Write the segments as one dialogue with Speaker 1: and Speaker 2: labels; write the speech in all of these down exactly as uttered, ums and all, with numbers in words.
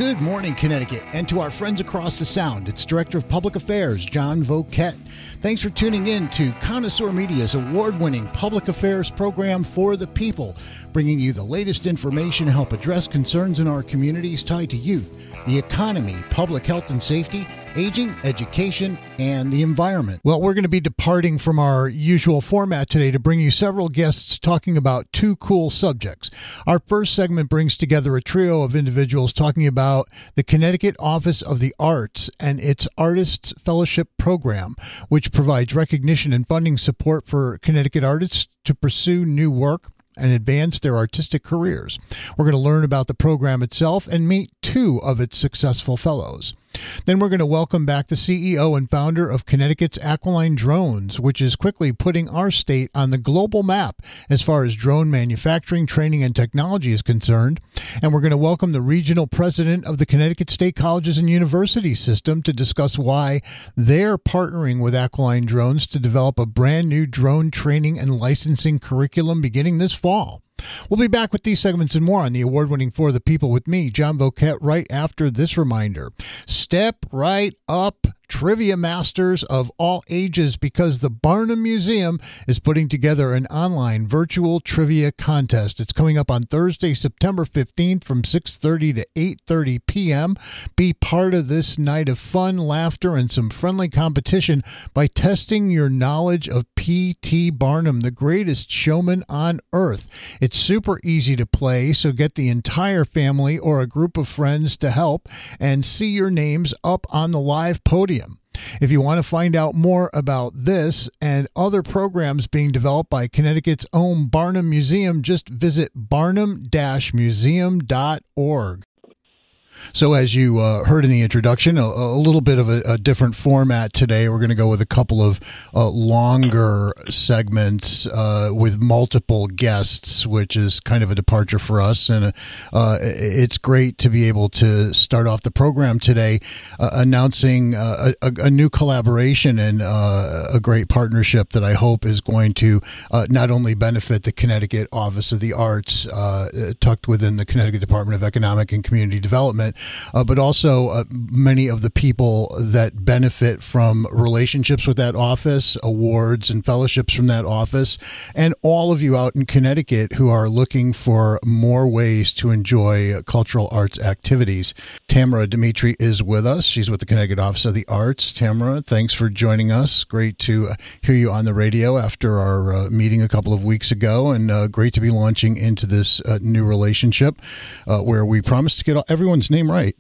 Speaker 1: Good morning, Connecticut, and to our friends across the Sound, it's Director of Public Affairs, John Voket. Thanks for tuning in to Connoisseur Media's award-winning public affairs program for the people, bringing you the latest information to help address concerns in our communities tied to youth, the economy, public health and safety, aging, education, and the environment. Well, we're going to be departing from our usual format today to bring you several guests talking about two cool subjects. Our first segment brings together a trio of individuals talking about the Connecticut Office of the Arts and its Artists Fellowship Program, which provides recognition and funding support for Connecticut artists to pursue new work and advance their artistic careers. We're going to learn about the program itself and meet two of its successful fellows. Then we're going to welcome back the C E O and founder of Connecticut's Aquiline Drones, which is quickly putting our state on the global map as far as drone manufacturing, training, and technology is concerned. And we're going to welcome the regional president of the Connecticut State Colleges and Universities system to discuss why they're partnering with Aquiline Drones to develop a brand new drone training and licensing curriculum beginning this fall. We'll be back with these segments and more on the award-winning For the People with me, John Voket, right after this reminder. Step right up, trivia masters of all ages, because the Barnum Museum is putting together an online virtual trivia contest. It's coming up on Thursday, September fifteenth from six thirty to eight thirty p.m. Be part of this night of fun, laughter, and some friendly competition by testing your knowledge of P T. Barnum, the greatest showman on earth. It's super easy to play, so get the entire family or a group of friends to help and see your names up on the live podium. If you want to find out more about this and other programs being developed by Connecticut's own Barnum Museum, just visit barnum dash museum dot org. So as you uh, heard in the introduction, a, a little bit of a, a different format today. We're going to go with a couple of uh, longer segments uh, with multiple guests, which is kind of a departure for us. And uh, it's great to be able to start off the program today uh, announcing uh, a, a new collaboration and uh, a great partnership that I hope is going to uh, not only benefit the Connecticut Office of the Arts, uh, tucked within the Connecticut Department of Economic and Community Development, Uh, but also uh, many of the people that benefit from relationships with that office, awards and fellowships from that office, and all of you out in Connecticut who are looking for more ways to enjoy cultural arts activities. Tamara Dimitri is with us. She's with the Connecticut Office of the Arts. Tamara, thanks for joining us. Great to uh, hear you on the radio after our uh, meeting a couple of weeks ago, and uh, great to be launching into this uh, new relationship uh, where we promised to get everyone's name right.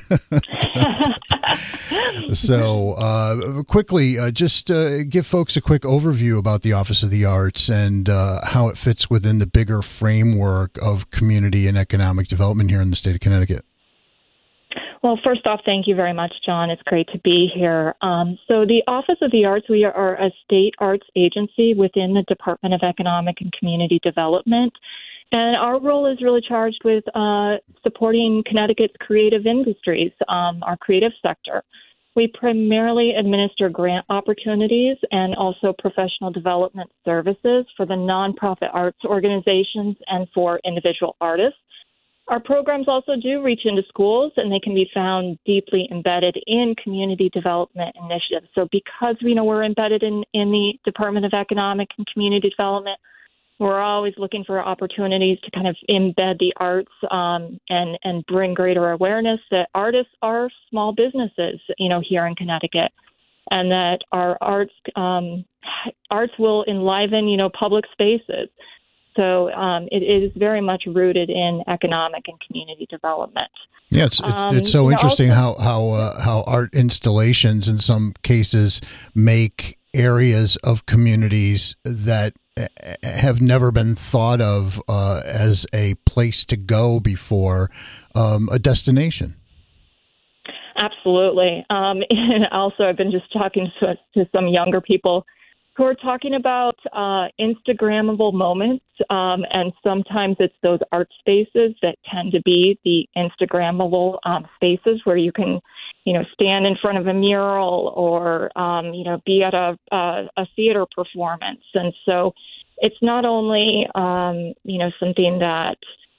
Speaker 1: So uh, quickly, uh, just uh, give folks a quick overview about the Office of the Arts and uh, how it fits within the bigger framework of community and economic development here in the state of Connecticut.
Speaker 2: Well, first off, thank you very much, John. It's great to be here. Um, so the Office of the Arts, we are a state arts agency within the Department of Economic and Community Development. And our role is really charged with uh, supporting Connecticut's creative industries, um, our creative sector. We primarily administer grant opportunities and also professional development services for the nonprofit arts organizations and for individual artists. Our programs also do reach into schools, and they can be found deeply embedded in community development initiatives. So because we know we're embedded in, in the Department of Economic and Community Development, we're always looking for opportunities to kind of embed the arts um, and, and bring greater awareness that artists are small businesses, you know, here in Connecticut, and that our arts um, arts will enliven, you know, public spaces. So um, it is very much rooted in economic and community development.
Speaker 1: Yeah, it's it's,
Speaker 2: um,
Speaker 1: it's so
Speaker 2: you know,
Speaker 1: interesting
Speaker 2: also,
Speaker 1: how how uh, how art installations in some cases make areas of communities that have never been thought of uh, as a place to go before um, a destination.
Speaker 2: Absolutely. Um, and also, I've been just talking to, to some younger people who are talking about uh, Instagrammable moments, um, and sometimes it's those art spaces that tend to be the Instagrammable um, spaces where you can, you know, stand in front of a mural or, um, you know, be at a, a, a theater performance. And so it's not only, um, you know, something that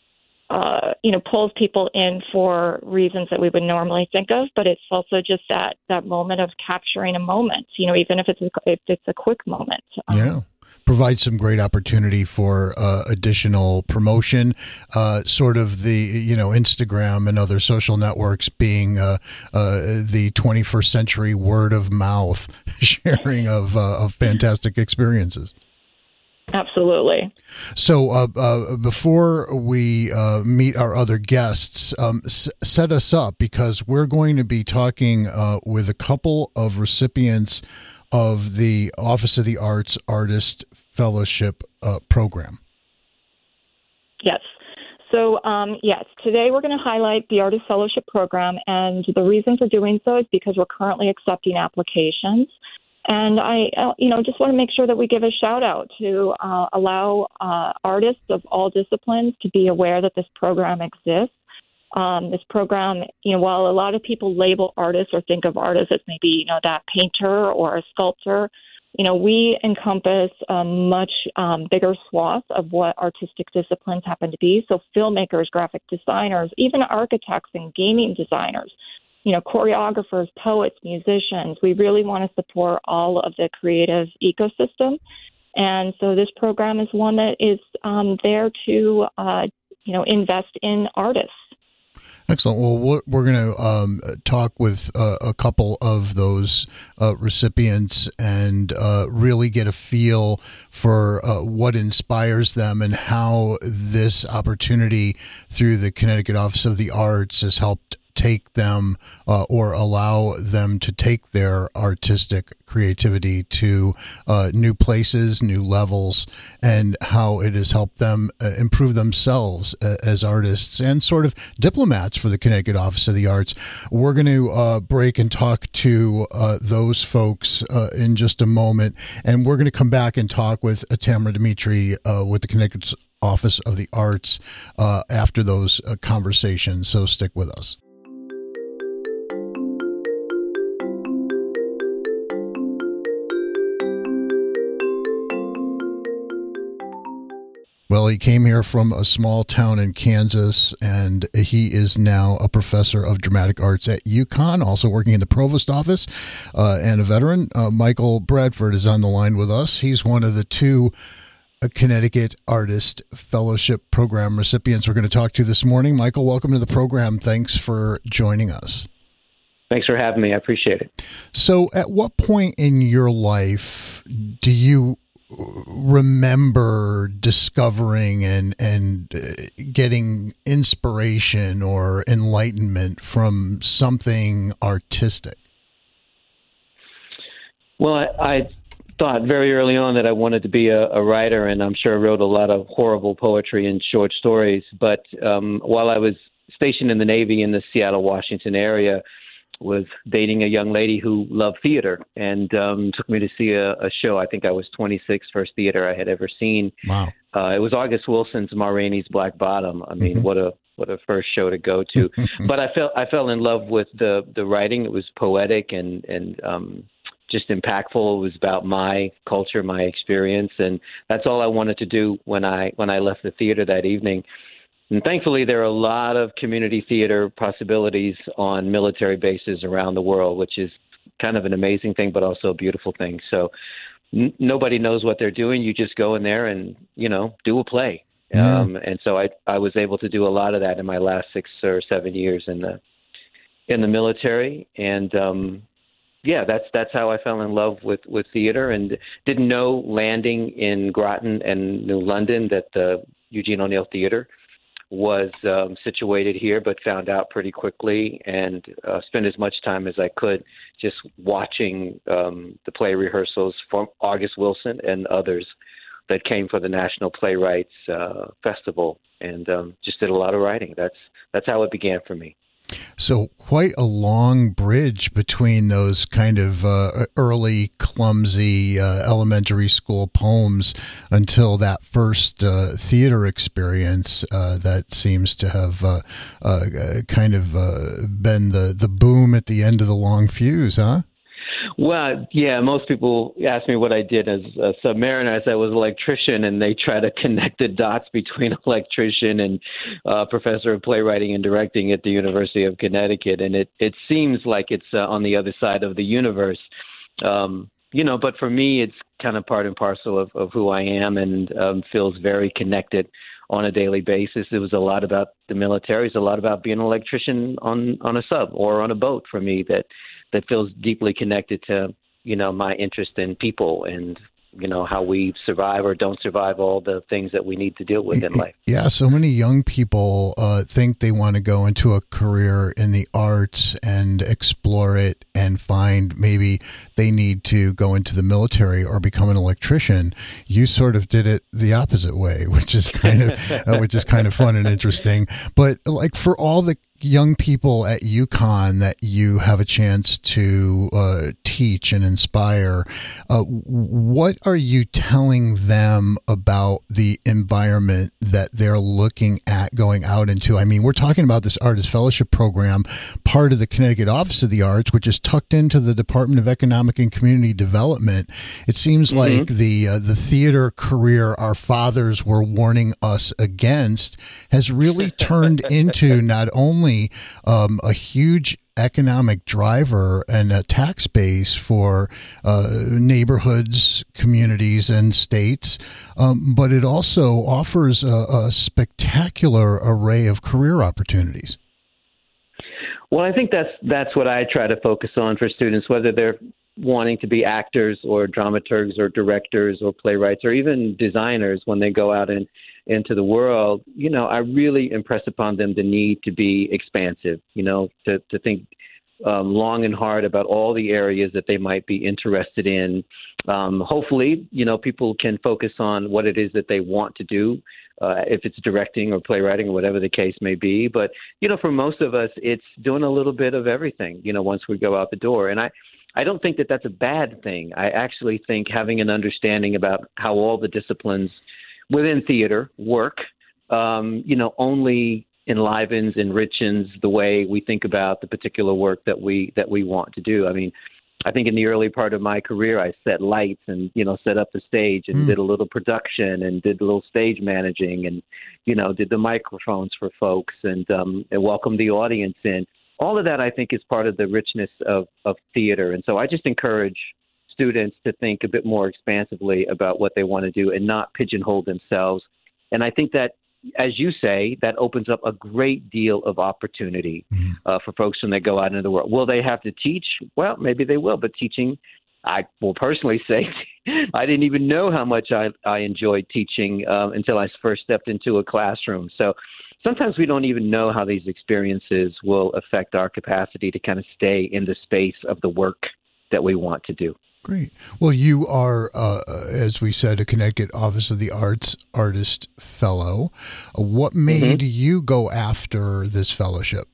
Speaker 2: uh, you know, pulls people in for reasons that we would normally think of, but it's also just that, that moment of capturing a moment, you know, even if it's a, if it's a quick moment. Um,
Speaker 1: yeah. Provides some great opportunity for uh, additional promotion, uh, sort of the, you know, Instagram and other social networks being uh, uh, the twenty-first century word of mouth sharing of, uh, of fantastic experiences.
Speaker 2: Absolutely.
Speaker 1: So uh, uh, before we uh, meet our other guests, um, s- set us up, because we're going to be talking uh, with a couple of recipients of the Office of the Arts Artist Fellowship uh, program.
Speaker 2: Yes. So, um, yes, today we're going to highlight the Artist Fellowship program, and the reason for doing so is because we're currently accepting applications. And I, uh, you know, just want to make sure that we give a shout out to uh, allow uh, artists of all disciplines to be aware that this program exists. Um, this program, you know, while a lot of people label artists or think of artists as maybe, you know, that painter or a sculptor, you know, we encompass a much um, bigger swath of what artistic disciplines happen to be. So filmmakers, graphic designers, even architects and gaming designers, you know, choreographers, poets, musicians. We really want to support all of the creative ecosystem. And so this program is one that is um, there to, uh, you know, invest in artists.
Speaker 1: Excellent. Well, we're going to um, talk with uh, a couple of those uh, recipients and uh, really get a feel for uh, what inspires them and how this opportunity through the Connecticut Office of the Arts has helped take them uh, or allow them to take their artistic creativity to uh, new places, new levels, and how it has helped them uh, improve themselves uh, as artists and sort of diplomats for the Connecticut Office of the Arts. We're going to uh, break and talk to uh, those folks uh, in just a moment, and we're going to come back and talk with uh, Tamara Dimitri uh, with the Connecticut Office of the Arts uh, after those uh, conversations, so stick with us. Well, he came here from a small town in Kansas, and he is now a professor of dramatic arts at UConn, also working in the provost office, uh, and a veteran. Uh, Michael Bradford is on the line with us. He's one of the two Connecticut Artist Fellowship Program recipients we're going to talk to this morning. Michael, welcome to the program. Thanks for joining us.
Speaker 3: Thanks for having me. I appreciate it.
Speaker 1: So at what point in your life do you remember discovering and and uh, getting inspiration or enlightenment from something artistic?
Speaker 3: Well, I, I thought very early on that I wanted to be a, a writer, and I'm sure I wrote a lot of horrible poetry and short stories. But um, while I was stationed in the Navy in the Seattle, Washington area, was dating a young lady who loved theater and um, took me to see a, a show. I think I was twenty-six, first theater I had ever seen.
Speaker 1: Wow.
Speaker 3: Uh, it was August Wilson's Ma Rainey's Black Bottom. I mean, mm-hmm. what a what a first show to go to. But I felt I fell in love with the the writing. It was poetic and and um, just impactful. It was about my culture, my experience, and that's all I wanted to do when I when I left the theater that evening. And thankfully, there are a lot of community theater possibilities on military bases around the world, which is kind of an amazing thing, but also a beautiful thing. So n- nobody knows what they're doing. You just go in there and, you know, do a play. Yeah. Um, and so I, I was able to do a lot of that in my last six or seven years in the in the military. And, um, yeah, that's that's how I fell in love with, with theater, and didn't know landing in Groton and New London that the Eugene O'Neill Theater was um, situated here, but found out pretty quickly, and uh, spent as much time as I could just watching um, the play rehearsals from August Wilson and others that came for the National Playwrights uh, Festival, and um, just did a lot of writing. That's that's how it began for me.
Speaker 1: So quite a long bridge between those kind of uh, early, clumsy uh, elementary school poems until that first uh, theater experience uh, that seems to have uh, uh, kind of uh, been the, the boom at the end of the long fuse, huh?
Speaker 3: Well, yeah, most people ask me what I did as a submariner. I said I was an electrician, and they try to connect the dots between electrician and uh, professor of playwriting and directing at the University of Connecticut. And it, it seems like it's uh, on the other side of the universe. Um, you know, but for me, it's kind of part and parcel of, of who I am, and um, feels very connected on a daily basis. It was a lot about the military. It's a lot about being an electrician on, on a sub or on a boat for me that, that feels deeply connected to, you know, my interest in people and, you know, how we survive or don't survive all the things that we need to deal with in life.
Speaker 1: Yeah, so many young people uh, think they want to go into a career in the arts and explore it and find maybe they need to go into the military or become an electrician. You sort of did it the opposite way, which is kind of uh, which is kind of fun and interesting. But like for all the young people at UConn that you have a chance to uh, teach and inspire, uh, what are you telling them about the environment that they're looking at going out into? I mean, we're talking about this Artist Fellowship Program, part of the Connecticut Office of the Arts, which is tucked into the Department of Economic and Community Development. It seems mm-hmm. like the uh, the theater career our fathers were warning us against has really turned into not only Um, a huge economic driver and a tax base for uh, neighborhoods, communities, and states, um, but it also offers a, a spectacular array of career opportunities.
Speaker 3: Well, I think that's that's what I try to focus on for students, whether they're wanting to be actors or dramaturgs or directors or playwrights or even designers when they go out and into the world. You know, I really impress upon them the need to be expansive, you know, to, to think um, long and hard about all the areas that they might be interested in. Um, hopefully, you know, people can focus on what it is that they want to do, uh, if it's directing or playwriting or whatever the case may be. But, you know, for most of us, it's doing a little bit of everything, you know, once we go out the door. And I, I don't think that that's a bad thing. I actually think having an understanding about how all the disciplines within theater work, um, you know, only enlivens, enriches the way we think about the particular work that we that we want to do. I mean, I think in the early part of my career, I set lights and, you know, set up the stage and mm. did a little production and did a little stage managing and, you know, did the microphones for folks and, um, and welcomed the audience in. All of that, I think, is part of the richness of, of theater. And so I just encourage students to think a bit more expansively about what they want to do and not pigeonhole themselves. And I think that, as you say, that opens up a great deal of opportunity mm. uh, for folks when they go out into the world. Will they have to teach? Well, maybe they will, but teaching, I will personally say, I didn't even know how much I, I enjoyed teaching uh, until I first stepped into a classroom. So sometimes we don't even know how these experiences will affect our capacity to kind of stay in the space of the work that we want to do.
Speaker 1: Great. Well, you are, uh, as we said, a Connecticut Office of the Arts Artist Fellow. Uh, what made mm-hmm. you go after this fellowship?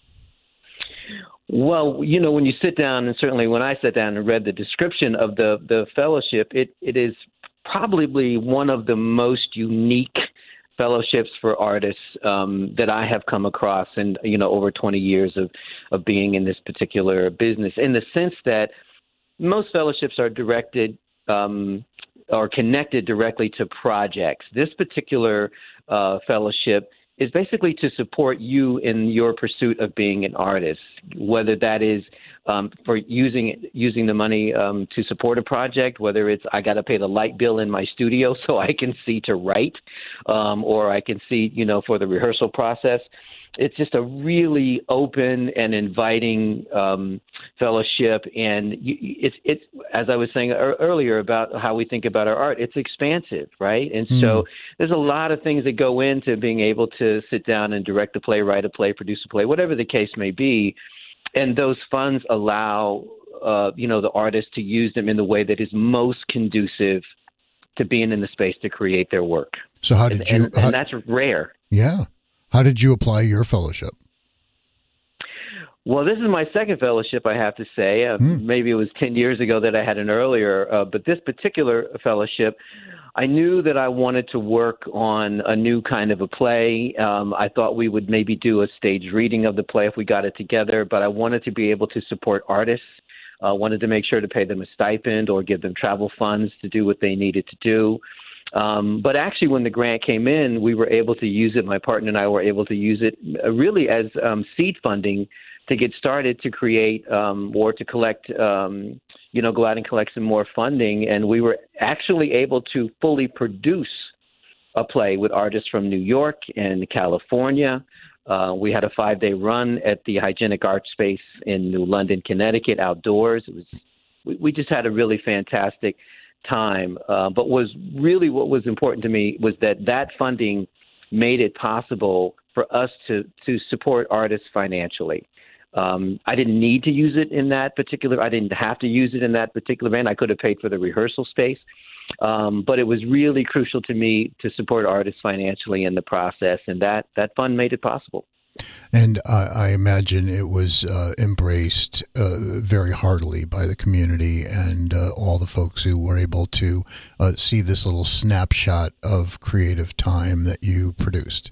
Speaker 3: Well, you know, when you sit down, and certainly when I sat down and read the description of the, the fellowship, it, it is probably one of the most unique fellowships for artists um, that I have come across in, you know, over twenty years of, of being in this particular business, in the sense that most fellowships are directed um, or connected directly to projects. This particular uh, fellowship is basically to support you in your pursuit of being an artist, whether that is um, for using using the money um, to support a project, whether it's I got to pay the light bill in my studio so I can see to write, um, or I can see, you know, for the rehearsal process. It's just a really open and inviting um, fellowship, and you, it's it's as I was saying earlier about how we think about our art. It's expansive, right? And mm. so there's a lot of things that go into being able to sit down and direct a play, write a play, produce a play, whatever the case may be. And those funds allow uh, you know the artist to use them in the way that is most conducive to being in the space to create their work.
Speaker 1: So how did
Speaker 3: and,
Speaker 1: you?
Speaker 3: And,
Speaker 1: how,
Speaker 3: and that's rare.
Speaker 1: Yeah. How did you apply your fellowship?
Speaker 3: Well, this is my second fellowship, I have to say. Uh, mm. Maybe it was ten years ago that I had an earlier, uh, but this particular fellowship, I knew that I wanted to work on a new kind of a play. Um, I thought we would maybe do a stage reading of the play if we got it together, but I wanted to be able to support artists uh, wanted to make sure to pay them a stipend or give them travel funds to do what they needed to do. Um, but actually, when the grant came in, we were able to use it. My partner and I were able to use it uh, really as um, seed funding to get started to create um, or to collect, um, you know, go out and collect some more funding. And we were actually able to fully produce a play with artists from New York and California. Uh, we had a five-day run at the Hygienic Art Space in New London, Connecticut, outdoors. It was we, we just had a really fantastic time. Uh, but was really what was important to me was that that funding made it possible for us to to support artists financially. Um, I didn't need to use it in that particular. I didn't have to use it in that particular event. I could have paid for the rehearsal space. Um, but it was really crucial to me to support artists financially in the process, and that, that fund made it possible.
Speaker 1: And uh, I imagine it was uh, embraced uh, very heartily by the community and uh, all the folks who were able to uh, see this little snapshot of creative time that you produced.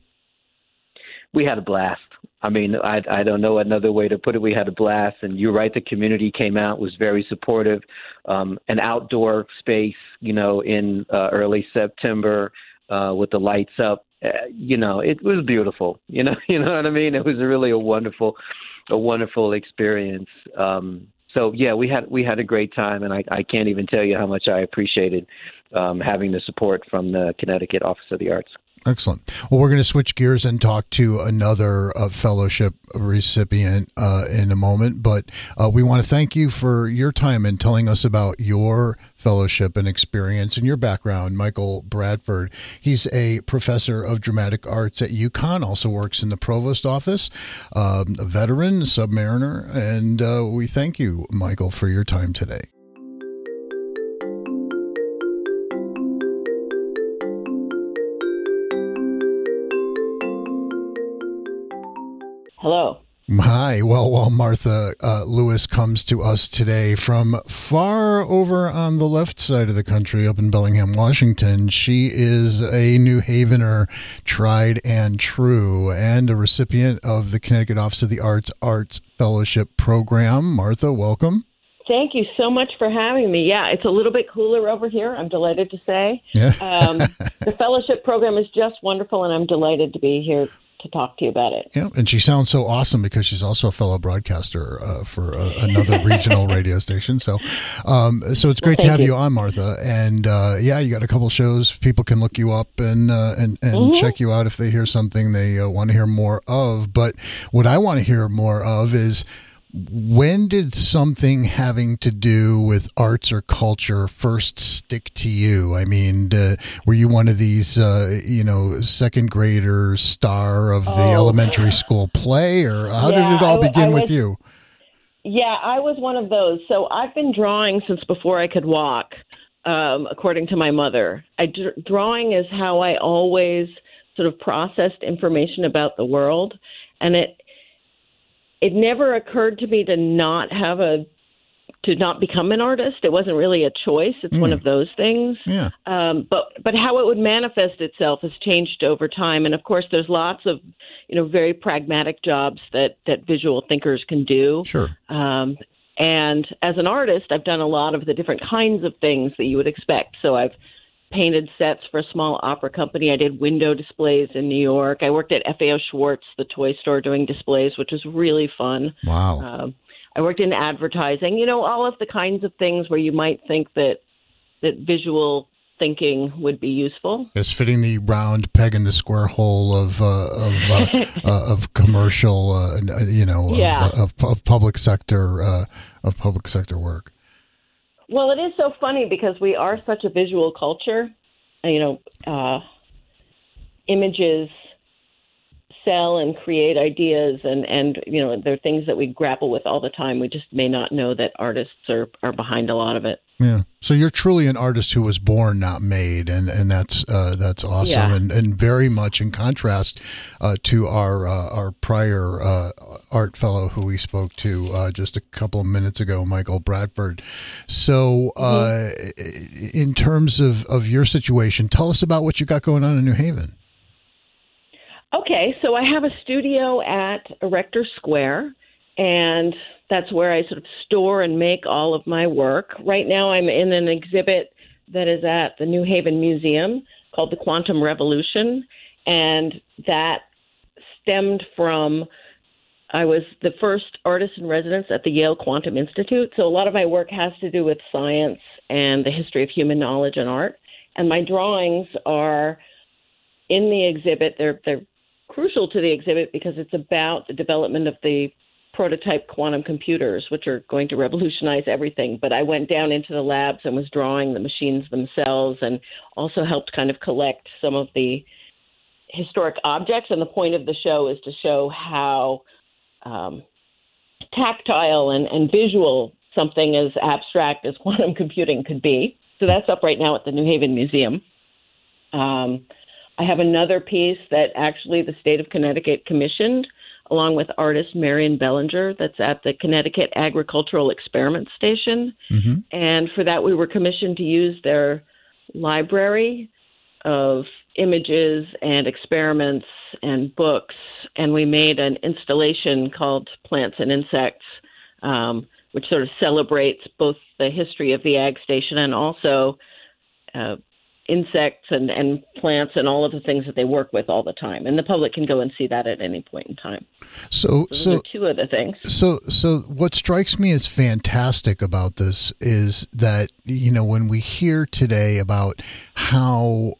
Speaker 3: We had a blast. I mean, I, I don't know another way to put it. We had a blast, and you're right. The community came out, was very supportive. Um, an outdoor space, you know, in uh, early September uh, with the lights up. Uh, you know, it was beautiful. You know, you know what I mean. It was really a wonderful, a wonderful experience. Um, so yeah, we had we had a great time, and I, I can't even tell you how much I appreciated um, having the support from the Connecticut Office of the Arts.
Speaker 1: Excellent. Well, we're going to switch gears and talk to another uh, fellowship recipient uh, in a moment, but uh, we want to thank you for your time and telling us about your fellowship and experience and your background. Michael Bradford, he's a professor of dramatic arts at UConn, also works in the provost office, um, a veteran, a submariner, and uh, we thank you, Michael, for your time today.
Speaker 4: Hello.
Speaker 1: Hi. Well, while Martha uh, Lewis comes to us today from far over on the left side of the country up in Bellingham, Washington, she is a New Havener, tried and true, and a recipient of the Connecticut Office of the Arts Arts Fellowship Program. Martha, welcome.
Speaker 4: Thank you so much for having me. Yeah, it's a little bit cooler over here, I'm delighted to say.
Speaker 1: Yeah.
Speaker 4: um, the fellowship program is just wonderful, and I'm delighted to be here to talk to you about it.
Speaker 1: Yeah, and she sounds so awesome because she's also a fellow broadcaster uh, for uh, another regional radio station. So, um, so it's great
Speaker 4: well,
Speaker 1: to have you.
Speaker 4: you
Speaker 1: on, Martha. And uh, yeah, you got a couple shows. People can look you up and uh, and and mm-hmm. check you out if they hear something they uh, want to hear more of. But what I want to hear more of is, when did something having to do with arts or culture first stick to you? I mean, uh, were you one of these, uh, you know, second grader star of the
Speaker 4: oh.
Speaker 1: elementary school play, or how
Speaker 4: yeah,
Speaker 1: did it all
Speaker 4: I,
Speaker 1: begin
Speaker 4: I was,
Speaker 1: with you?
Speaker 4: Yeah, I was one of those. So I've been drawing since before I could walk, um, according to my mother. I, drawing is how I always sort of processed information about the world, and it It never occurred to me to not have a, to not become an artist. It wasn't really a choice. It's mm. one of those things.
Speaker 1: Yeah.
Speaker 4: Um, but but how it would manifest itself has changed over time. And of course, there's lots of, you know, very pragmatic jobs that that visual thinkers can do.
Speaker 1: Sure.
Speaker 4: Um, and as an artist, I've done a lot of the different kinds of things that you would expect. So I've painted sets for a small opera company. I did window displays in New York. I worked at F A O Schwartz, the toy store, doing displays, which was really fun.
Speaker 1: Wow.
Speaker 4: Um, I worked in advertising, you know, all of the kinds of things where you might think that that visual thinking would be useful.
Speaker 1: It's fitting the round peg in the square hole of uh, of uh, uh, of commercial, uh, you know,
Speaker 4: yeah.
Speaker 1: of, of, of public sector uh, of public sector work.
Speaker 4: Well, it is so funny because we are such a visual culture. You know, uh, images sell and create ideas, and, and, you know, they're things that we grapple with all the time. We just may not know that artists are, are behind a lot of it.
Speaker 1: Yeah. So you're truly an artist who was born, not made, and and that's uh, that's awesome,
Speaker 4: yeah.
Speaker 1: and and very much in contrast uh, to our uh, our prior uh, art fellow who we spoke to uh, just a couple of minutes ago, Michael Bradford. So, uh, mm-hmm. in terms of, of your situation, tell us about what you got going on in New Haven.
Speaker 4: Okay, so I have a studio at Erector Square, and that's where I sort of store and make all of my work. Right now I'm in an exhibit that is at the New Haven Museum called The Quantum Revolution, and that stemmed from I was the first artist in residence at the Yale Quantum Institute, so a lot of my work has to do with science and the history of human knowledge and art. And my drawings are in the exhibit. They're they're crucial to the exhibit because it's about the development of the prototype quantum computers, which are going to revolutionize everything. But I went down into the labs and was drawing the machines themselves, and also helped kind of collect some of the historic objects. And the point of the show is to show how um, tactile and, and visual something as abstract as quantum computing could be. So that's up right now at the New Haven Museum. Um, I have another piece that actually the state of Connecticut commissioned, along with artist Marion Bellinger, that's at the Connecticut Agricultural Experiment Station. Mm-hmm. And for that, we were commissioned to use their library of images and experiments and books. And we made an installation called Plants and Insects, um, which sort of celebrates both the history of the Ag Station and also uh, insects and, and plants and all of the things that they work with all the time. And the public can go and see that at any point in time.
Speaker 1: So,
Speaker 4: so,
Speaker 1: so
Speaker 4: two other things.
Speaker 1: So, so what strikes me as fantastic about this is that, you know, when we hear today about how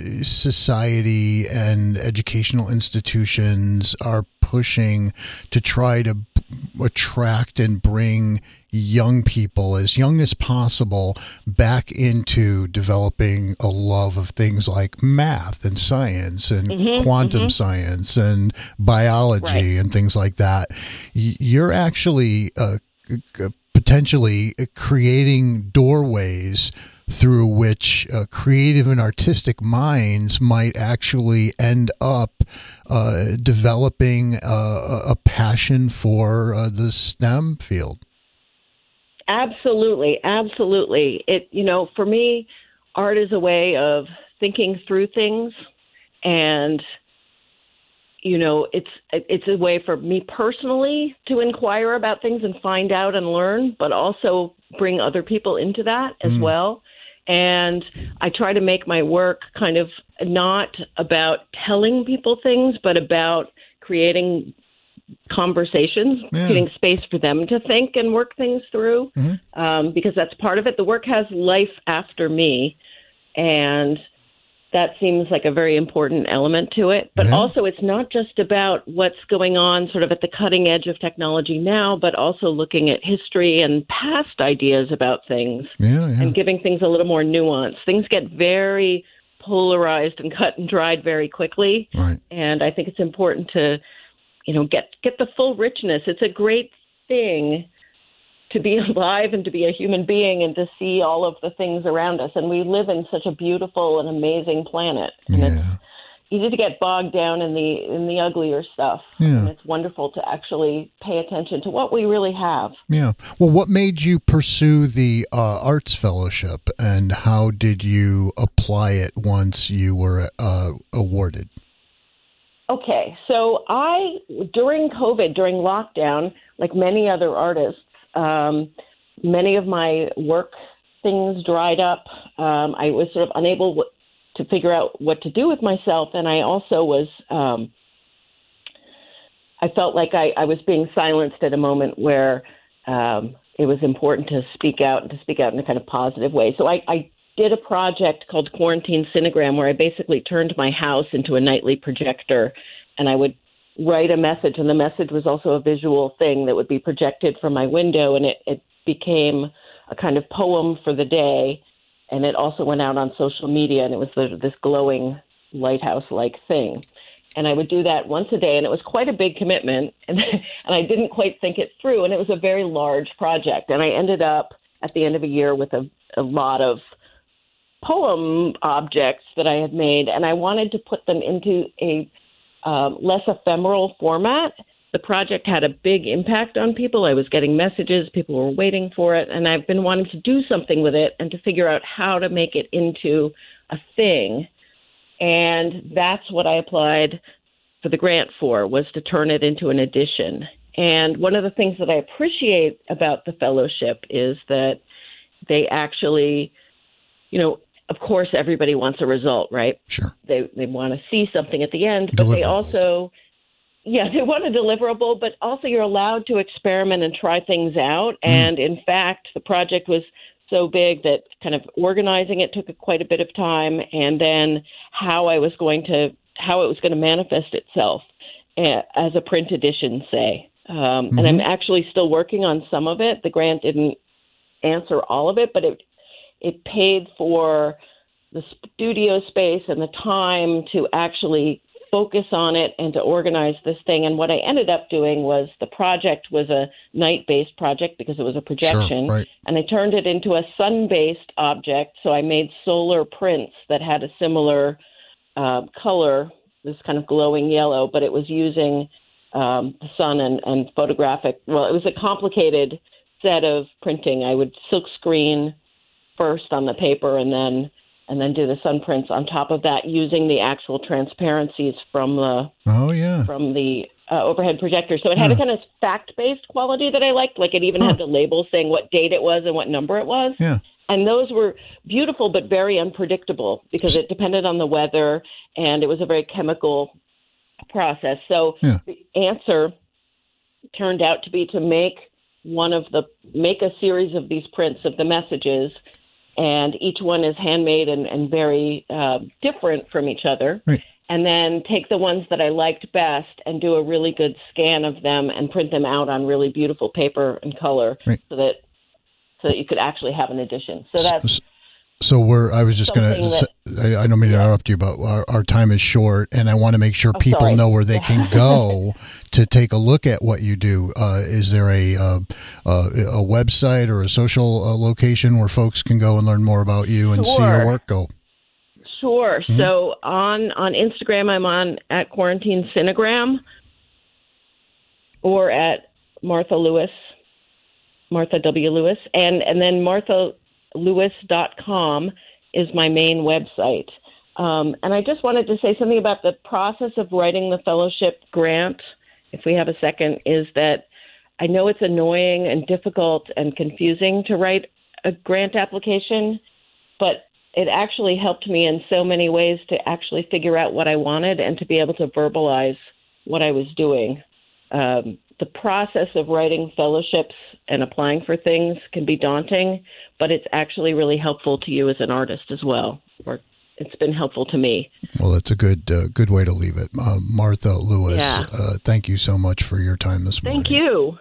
Speaker 1: society and educational institutions are pushing to try to attract and bring young people, as young as possible, back into developing a love of things like math and science and mm-hmm, quantum mm-hmm. science and biology right. and things like that. You're actually uh, potentially creating doorways through which uh, creative and artistic minds might actually end up uh, developing uh, a passion for uh, the STEM field.
Speaker 4: Absolutely, absolutely. It, you know, for me, art is a way of thinking through things, and you know, it's it's a way for me personally to inquire about things and find out and learn, but also bring other people into that as mm. well. And I try to make my work kind of not about telling people things, but about creating conversations, yeah. creating space for them to think and work things through, mm-hmm. um, because that's part of it. The work has life after me, and that seems like a very important element to it. But yeah. also, it's not just about what's going on sort of at the cutting edge of technology now, but also looking at history and past ideas about things
Speaker 1: yeah, yeah.
Speaker 4: and giving things a little more nuance. Things get very polarized and cut and dried very quickly.
Speaker 1: Right.
Speaker 4: And I think it's important to, you know, get get the full richness. It's a great thing to be alive and to be a human being and to see all of the things around us. And we live in such a beautiful and amazing planet. And
Speaker 1: yeah.
Speaker 4: it's easy to get bogged down in the in the uglier stuff.
Speaker 1: Yeah.
Speaker 4: And it's wonderful to actually pay attention to what we really have.
Speaker 1: Yeah. Well, what made you pursue the uh, Arts Fellowship, and how did you apply it once you were uh, awarded?
Speaker 4: Okay. So I, during COVID, during lockdown, like many other artists, Um, many of my work things dried up. Um, I was sort of unable w- to figure out what to do with myself. And I also was, um, I felt like I, I was being silenced at a moment where um, it was important to speak out and to speak out in a kind of positive way. So I, I did a project called Quarantine Cinegram, where I basically turned my house into a nightly projector, and I would write a message, and the message was also a visual thing that would be projected from my window, and it, it became a kind of poem for the day, and it also went out on social media, and it was the, this glowing lighthouse-like thing. And I would do that once a day, and it was quite a big commitment, and, and I didn't quite think it through, and it was a very large project, and I ended up at the end of a year with a, a lot of poem objects that I had made, and I wanted to put them into a Um, less ephemeral format. The project had a big impact on people. I was getting messages, people were waiting for it, and I've been wanting to do something with it and to figure out how to make it into a thing. And that's what I applied for the grant for, was to turn it into an edition. And one of the things that I appreciate about the fellowship is that they actually, you know, of course, everybody wants a result, right?
Speaker 1: Sure.
Speaker 4: They they want to see something at the end, but they also, yeah, they want a deliverable, but also you're allowed to experiment and try things out. Mm. And in fact, the project was so big that kind of organizing it took quite a bit of time, and then how I was going to, how it was going to manifest itself as a print edition, say. Um, mm-hmm. And I'm actually still working on some of it. The grant didn't answer all of it, but it it paid for the studio space and the time to actually focus on it and to organize this thing. And what I ended up doing was the project was a night-based project because it was a projection.
Speaker 1: Sure, right.
Speaker 4: And I turned it into a sun-based object. So I made solar prints that had a similar uh, color, this kind of glowing yellow, but it was using um, the sun and, and photographic. Well, it was a complicated set of printing. I would silk screen first on the paper and then and then do the sun prints on top of that using the actual transparencies from the
Speaker 1: oh yeah
Speaker 4: from the uh, overhead projector. So it had yeah. a kind of fact-based quality that I liked. Like it even huh. had the label saying what date it was and what number it was.
Speaker 1: Yeah.
Speaker 4: And those were beautiful but very unpredictable because it depended on the weather and it was a very chemical process. So
Speaker 1: yeah.
Speaker 4: the answer turned out to be to make one of the make a series of these prints of the messages. And each one is handmade and, and very uh, different from each other.
Speaker 1: Right.
Speaker 4: And then take the ones that I liked best and do a really good scan of them and print them out on really beautiful paper and color
Speaker 1: right.
Speaker 4: so that so that you could actually have an edition. So that's
Speaker 1: so we're. I was just going to. I, I don't mean to interrupt you, but our, our time is short, and I want to make sure
Speaker 4: oh,
Speaker 1: people
Speaker 4: sorry.
Speaker 1: know where they can go to take a look at what you do. Uh, is there a uh, uh, a website or a social uh, location where folks can go and learn more about you and
Speaker 4: sure.
Speaker 1: see your work? Go.
Speaker 4: Sure. Mm-hmm. So on on Instagram, I'm on at Quarantine Cinegram or at Martha Lewis, Martha W. Lewis, and and then Martha Lewis dot com is my main website. Um, and I just wanted to say something about the process of writing the fellowship grant, if we have a second, is that I know it's annoying and difficult and confusing to write a grant application, but it actually helped me in so many ways to actually figure out what I wanted and to be able to verbalize what I was doing. Um, the process of writing fellowships and applying for things can be daunting, but it's actually really helpful to you as an artist as well. Or it's been helpful to me.
Speaker 1: Well, that's a good uh, good way to leave it. Uh, Martha Lewis,
Speaker 4: yeah.
Speaker 1: uh, thank you so much for your time this morning.
Speaker 4: Thank you.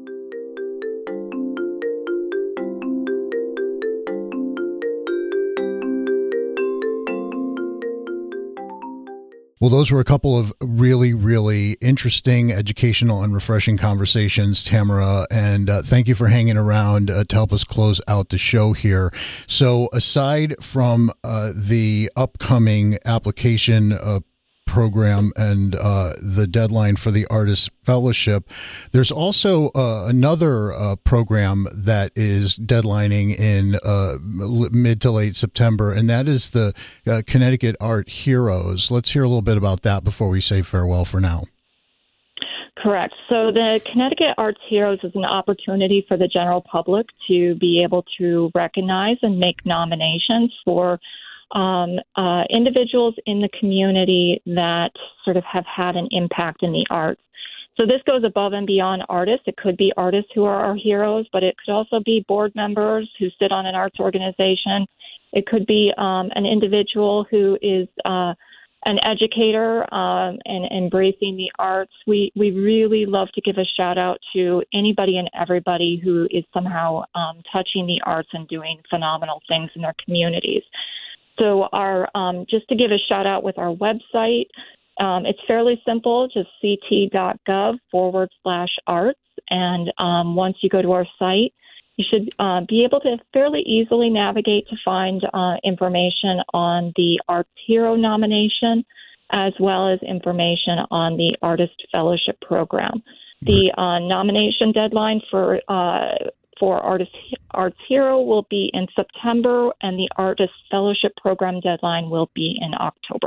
Speaker 1: Well, those were a couple of really, really interesting, educational, and refreshing conversations, Tamara, and uh, thank you for hanging around uh, to help us close out the show here. So aside from uh, the upcoming application uh, program and uh, the deadline for the Artist Fellowship, there's also uh, another uh, program that is deadlining in uh, mid to late September, and that is the uh, Connecticut Art Heroes. Let's hear a little bit about that before we say farewell for now.
Speaker 2: Correct. So the Connecticut Arts Heroes is an opportunity for the general public to be able to recognize and make nominations for Um, uh, individuals in the community that sort of have had an impact in the arts. So this goes above and beyond artists. It could be artists who are our heroes, but it could also be board members who sit on an arts organization. It could be um, an individual who is uh, an educator um, and embracing the arts. We, we really love to give a shout out to anybody and everybody who is somehow um, touching the arts and doing phenomenal things in their communities. So our um, just to give a shout out with our website, um, it's fairly simple, just ct.gov forward slash arts. And um, once you go to our site, you should uh, be able to fairly easily navigate to find uh, information on the Arts Hero nomination, as well as information on the Artist Fellowship Program. The uh, nomination deadline for uh, for Artist Arts Hero will be in September, and the Artist Fellowship Program deadline will be in October.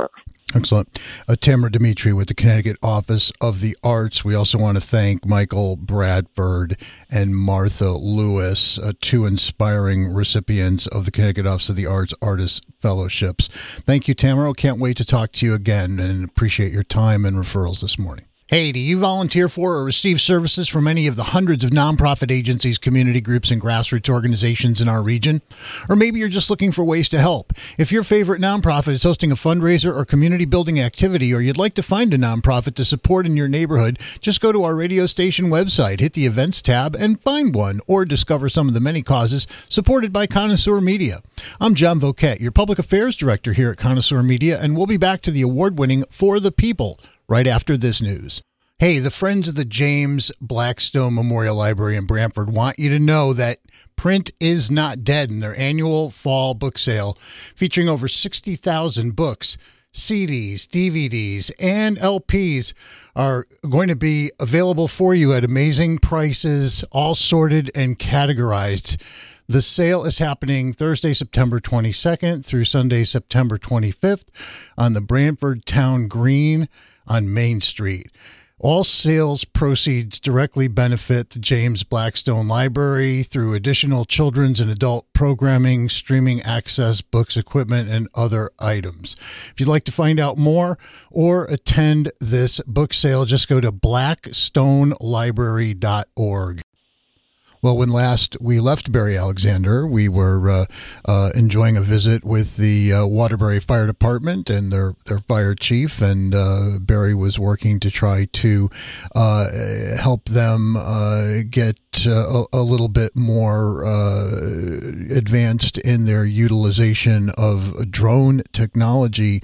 Speaker 1: Excellent. Uh, Tamara Dimitri with the Connecticut Office of the Arts. We also want to thank Michael Bradford and Martha Lewis, uh, two inspiring recipients of the Connecticut Office of the Arts Artist Fellowships. Thank you, Tamara. Can't wait to talk to you again and appreciate your time and referrals this morning. Hey, do you volunteer for or receive services from any of the hundreds of nonprofit agencies, community groups, and grassroots organizations in our region? Or maybe you're just looking for ways to help. If your favorite nonprofit is hosting a fundraiser or community building activity, or you'd like to find a nonprofit to support in your neighborhood, just go to our radio station website, hit the events tab, and find one, or discover some of the many causes supported by Connoisseur Media. I'm John Voquette, your public affairs director here at Connoisseur Media, and we'll be back to the award-winning For the People right after this news. Hey, the Friends of the James Blackstone Memorial Library in Brantford want you to know that print is not dead in their annual fall book sale, featuring over sixty thousand books. C Ds, D V Ds, and L Ps are going to be available for you at amazing prices, all sorted and categorized. The sale is happening Thursday, September twenty-second through Sunday, September twenty-fifth on the Brantford Town Green on Main Street. All sales proceeds directly benefit the James Blackstone Library through additional children's and adult programming, streaming access, books, equipment, and other items. If you'd like to find out more or attend this book sale, just go to blackstone library dot org. Well, when last we left Barry Alexander, we were uh, uh, enjoying a visit with the uh, Waterbury Fire Department and their, their fire chief, and uh, Barry was working to try to uh, help them uh, get uh, a, a little bit more uh, advanced in their utilization of drone technology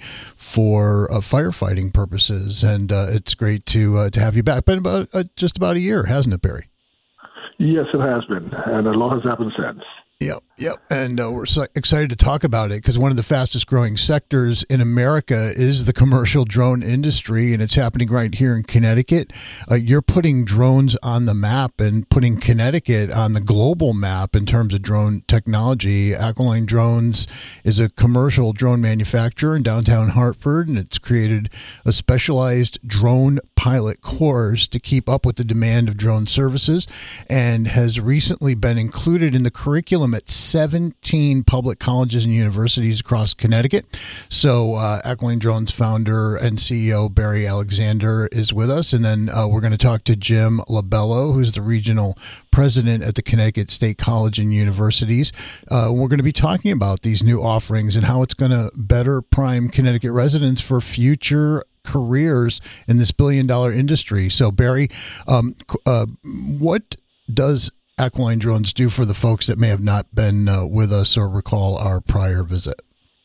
Speaker 1: for uh, firefighting purposes. And uh, it's great to uh, to have you back. Been about uh, just about a year, hasn't it, Barry?
Speaker 5: Yes, it has been, and a lot has happened since.
Speaker 1: Yep, yep. And uh, we're so excited to talk about it because one of the fastest growing sectors in America is the commercial drone industry, and it's happening right here in Connecticut. Uh, you're putting drones on the map and putting Connecticut on the global map in terms of drone technology. Aquiline Drones is a commercial drone manufacturer in downtown Hartford, and it's created a specialized drone pilot course to keep up with the demand of drone services and has recently been included in the curriculum at seventeen public colleges and universities across Connecticut. So uh, Aquiline Drones founder and C E O Barry Alexander is with us. And then uh, we're going to talk to Jim Labello, who's the regional president at the Connecticut State College and Universities. Uh, we're going to be talking about these new offerings and how it's going to better prime Connecticut residents for future careers in this billion dollar industry. So Barry, um, uh, what does Aquiline Drones do for the folks that may have not been uh, with us or recall our prior visit?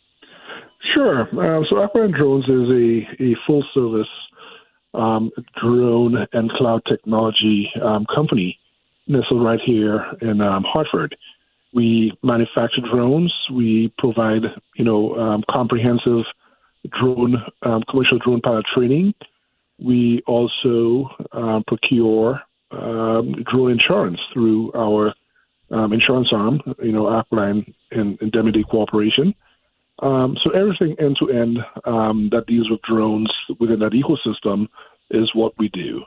Speaker 5: Sure. Uh, so Aquiline Drones is a, a full-service um, drone and cloud technology um, company nestled right here in um, Hartford. We manufacture drones. We provide, you know, um, comprehensive drone, um, commercial drone pilot training. We also uh, procure Um, drone insurance through our um, insurance arm, you know, Aquiline and Indemnity Corporation. Um, so everything end to end um, that deals with drones within that ecosystem is what we do.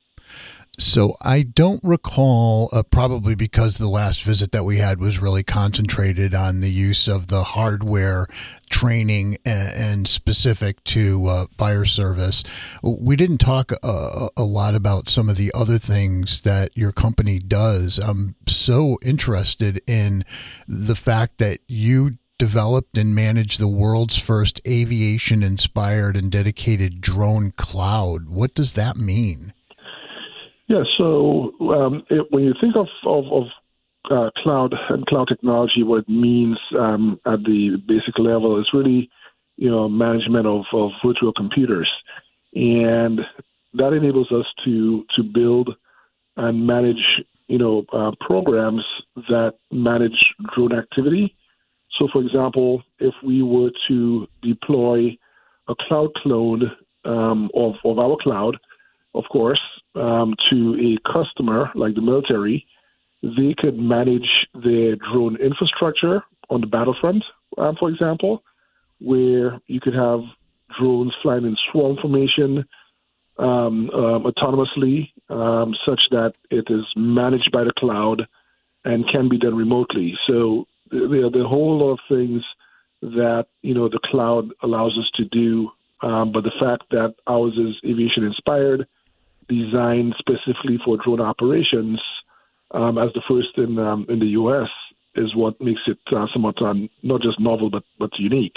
Speaker 1: So I don't recall, uh, probably because the last visit that we had was really concentrated on the use of the hardware training and, and specific to uh, fire service. We didn't talk a, a lot about some of the other things that your company does. I'm so interested in the fact that you developed and managed the world's first aviation-inspired and dedicated drone cloud. What does that mean?
Speaker 5: Yeah, so um, it, when you think of, of, of uh, cloud and cloud technology, what it means um, at the basic level is really, you know, management of, of virtual computers. And that enables us to, to build and manage, you know, uh, programs that manage drone activity. So, for example, if we were to deploy a cloud clone um, of, of our cloud, of course, um, to a customer like the military, they could manage their drone infrastructure on the battlefront, um, for example, where you could have drones flying in swarm formation, um, um, autonomously, um, such that it is managed by the cloud and can be done remotely. So there are the whole lot of things that, you know, the cloud allows us to do. Um, but the fact that ours is aviation inspired, designed specifically for drone operations, um, as the first in um, in the U S, is what makes it uh, somewhat uh, not just novel but but unique.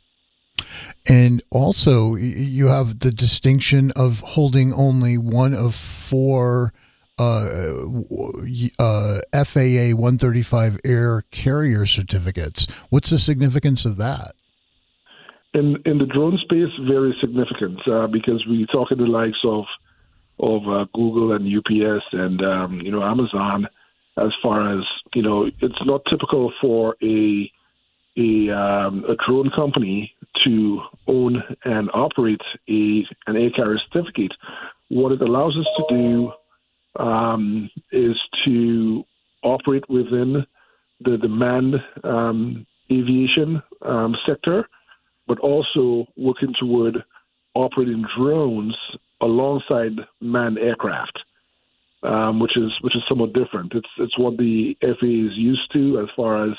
Speaker 1: And also, you have the distinction of holding only one of four uh, uh, F A A one thirty-five air carrier certificates. What's the significance of that?
Speaker 5: In in the drone space, very significant uh, because we talk in the likes of of uh, Google and U P S and um, you know Amazon. As far as you know, it's not typical for a a, um, a drone company to own and operate a an air carrier certificate. What it allows us to do um, is to operate within the, the manned um, aviation um, sector, but also working toward operating drones alongside manned aircraft, um, which is which is somewhat different. It's it's what the F A A is used to as far as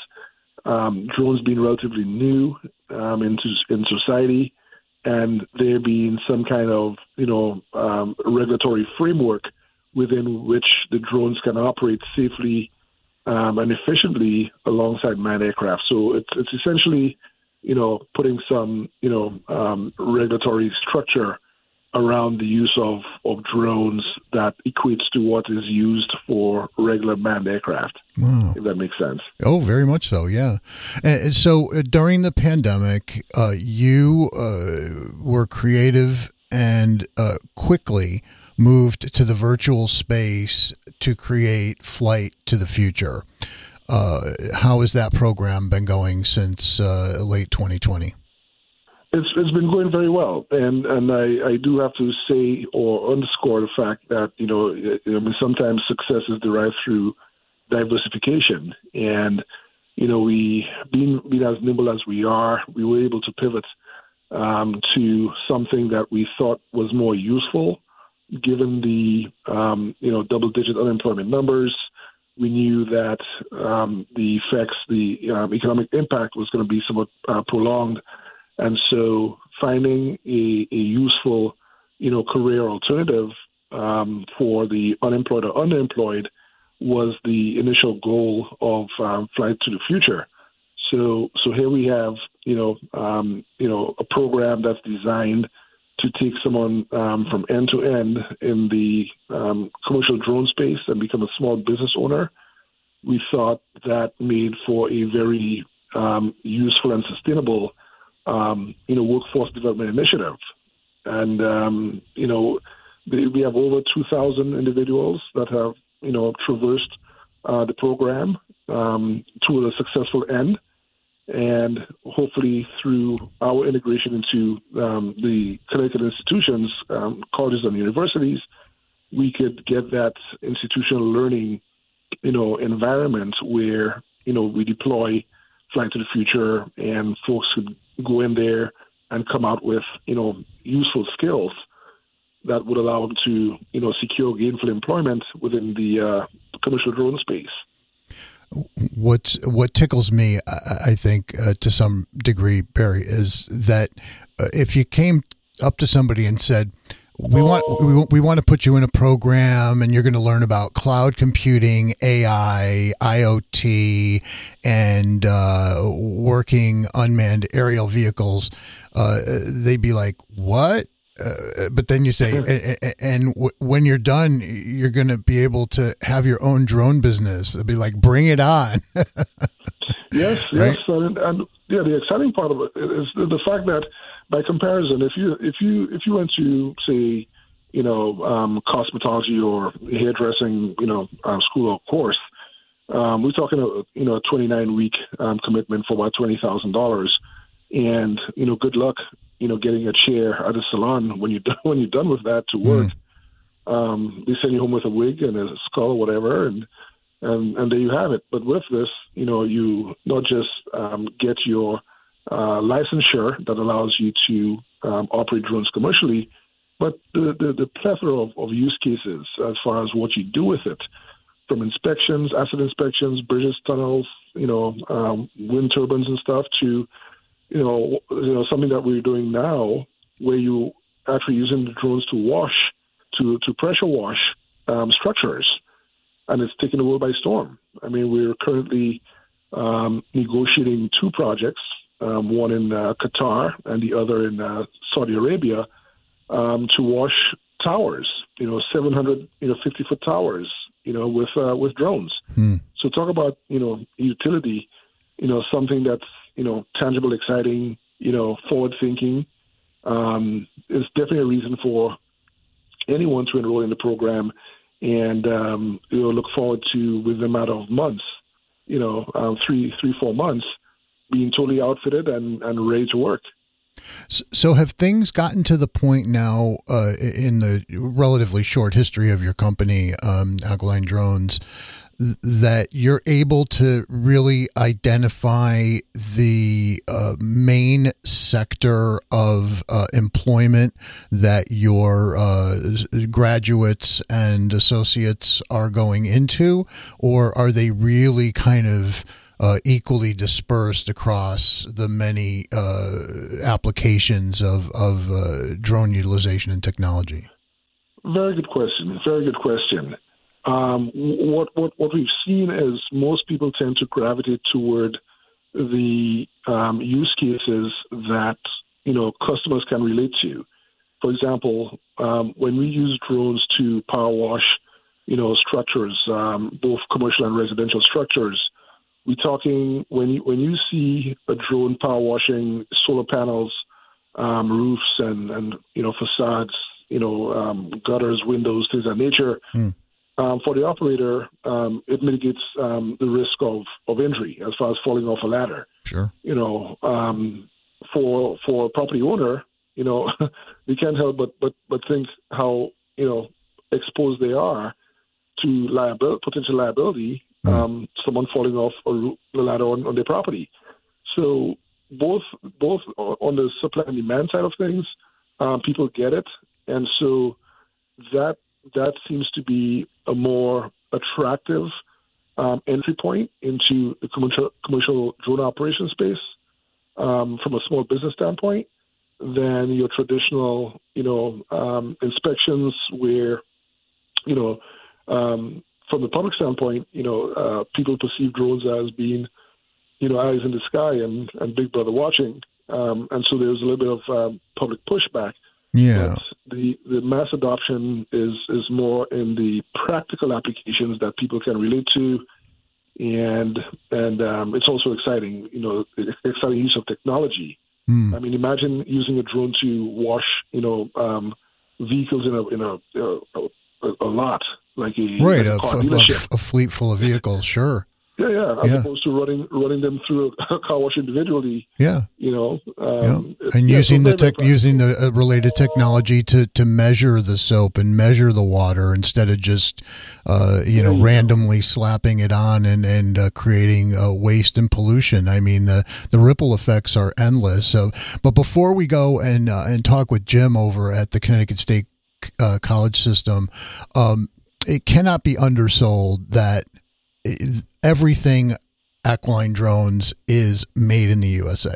Speaker 5: um, drones being relatively new um, into in society, and there being some kind of you know um, regulatory framework within which the drones can operate safely um, and efficiently alongside manned aircraft. So it's it's essentially you know putting some you know um, regulatory structure around the use of, of drones that equates to what is used for regular manned aircraft, wow. If that makes sense.
Speaker 1: Oh, very much so, yeah. And so uh, during the pandemic, uh, you uh, were creative and uh, quickly moved to the virtual space to create Flight to the Future. Uh, how has that program been going since uh, late twenty twenty?
Speaker 5: It's it's been going very well, and and I, I do have to say or underscore the fact that you know I mean sometimes success is derived through diversification, and you know we being being as nimble as we are, we were able to pivot um, to something that we thought was more useful, given the um, you know double digit unemployment numbers. We knew that um, the effects, the um, economic impact was going to be somewhat uh, prolonged. And so finding a, a useful, you know, career alternative um, for the unemployed or underemployed was the initial goal of um, Flight to the Future. So, so here we have, you know, um, you know, a program that's designed to take someone um, from end to end in the um, commercial drone space and become a small business owner. We thought that made for a very um, useful and sustainable Um, you know, workforce development initiative. And, um, you know, we have over two thousand individuals that have, you know, traversed uh, the program um, to a successful end. And hopefully through our integration into um, the connected institutions, um, colleges and universities, we could get that institutional learning, you know, environment where, you know, we deploy Flight to the Future and folks could go in there and come out with, you know, useful skills that would allow them to, you know, secure gainful employment within the uh, commercial drone space.
Speaker 1: What what tickles me, I think, uh, to some degree, Barry, is that uh, if you came up to somebody and said, We want we, we want to put you in a program, and you're going to learn about cloud computing, A I, I O T, and uh, working unmanned aerial vehicles. Uh, they'd be like, "What?" Uh, but then you say, and, and w- when you're done, you're going to be able to have your own drone business. It'd be like, "Bring it on!"
Speaker 5: yes,
Speaker 1: right?
Speaker 5: yes, and, and yeah, the exciting part of it is the fact that, by comparison, if you if you if you went to say, you know, um, cosmetology or hairdressing, you know, uh, school or course, um, we're talking a you know a twenty-nine week um, commitment for about twenty thousand dollars, and you know, good luck, you know, getting a chair at a salon when you when you're done with that to work. Mm. Um, they send you home with a wig and a skull or whatever, and and and there you have it. But with this, you know, you not just um, get your uh, licensure that allows you to um, operate drones commercially, but the, the, the plethora of, of use cases as far as what you do with it, from inspections, asset inspections, bridges, tunnels, you know, um, wind turbines and stuff, to, you know, you know, something that we're doing now where you actually using the drones to wash, to, to pressure wash um, structures, and it's taken the world by storm. I mean, we're currently um, negotiating two projects, um, one in uh, Qatar and the other in uh, Saudi Arabia, um, to wash towers, you know, seven hundred, you know, fifty foot towers, you know, with uh, with drones. Hmm. So talk about, you know, utility, you know, something that's, you know, tangible, exciting, you know, forward thinking. Um, it's definitely a reason for anyone to enroll in the program, and um, you know, look forward to, within a matter of months, you know, um, three, three, four months, being totally outfitted and, and ready to work.
Speaker 1: So have things gotten to the point now uh, in the relatively short history of your company, um, Aquiline Drones, that you're able to really identify the uh, main sector of uh, employment that your uh, graduates and associates are going into, or are they really kind of uh, equally dispersed across the many uh, applications of, of uh, drone utilization and technology?
Speaker 5: Very good question. Very good question. Um, what, what what we've seen is most people tend to gravitate toward the um, use cases that, you know, customers can relate to. For example, um, when we use drones to power wash, you know, structures, um, both commercial and residential structures, we're talking when you, when you see a drone power washing solar panels, um, roofs, and, and you know, facades, you know, um, gutters, windows, things of that nature. Mm. Um, for the operator, um, it mitigates um, the risk of, of injury as far as falling off a ladder.
Speaker 1: Sure.
Speaker 5: You know, um, for for a property owner, you know, they can't help but, but, but think how, you know, exposed they are to liability, potential liability, mm. um, someone falling off a ladder on, on their property. So both both on the supply and demand side of things, um, people get it, and so that that seems to be a more attractive um, entry point into the commercial, commercial drone operation space um, from a small business standpoint than your traditional, you know, um, inspections where, you know, um, from the public standpoint, you know, uh, people perceive drones as being, you know, eyes in the sky and, and Big Brother watching. Um, and so there's a little bit of um, public pushback.
Speaker 1: Yeah.
Speaker 5: But the, the mass adoption is, is more in the practical applications that people can relate to, and and um, it's also exciting, you know, exciting use of technology. Mm. I mean, imagine using a drone to wash, you know, um, vehicles in a in a a, a, a lot, like a
Speaker 1: right,
Speaker 5: like a,
Speaker 1: a,
Speaker 5: car
Speaker 1: a,
Speaker 5: dealership.
Speaker 1: a fleet full of vehicles, sure.
Speaker 5: Yeah, yeah, as
Speaker 1: yeah.
Speaker 5: opposed to running running them through a car wash individually.
Speaker 1: Yeah,
Speaker 5: you know, um,
Speaker 1: yeah. and
Speaker 5: yeah,
Speaker 1: using
Speaker 5: so
Speaker 1: the tech, using the uh, related technology to, to measure the soap and measure the water instead of just uh, you know you randomly go. slapping it on and and uh, creating uh, waste and pollution. I mean, the the ripple effects are endless. So, but before we go and uh, and talk with Jim over at the Connecticut State uh, College System, um, it cannot be undersold that everything Aquiline Drones is made in the U S A.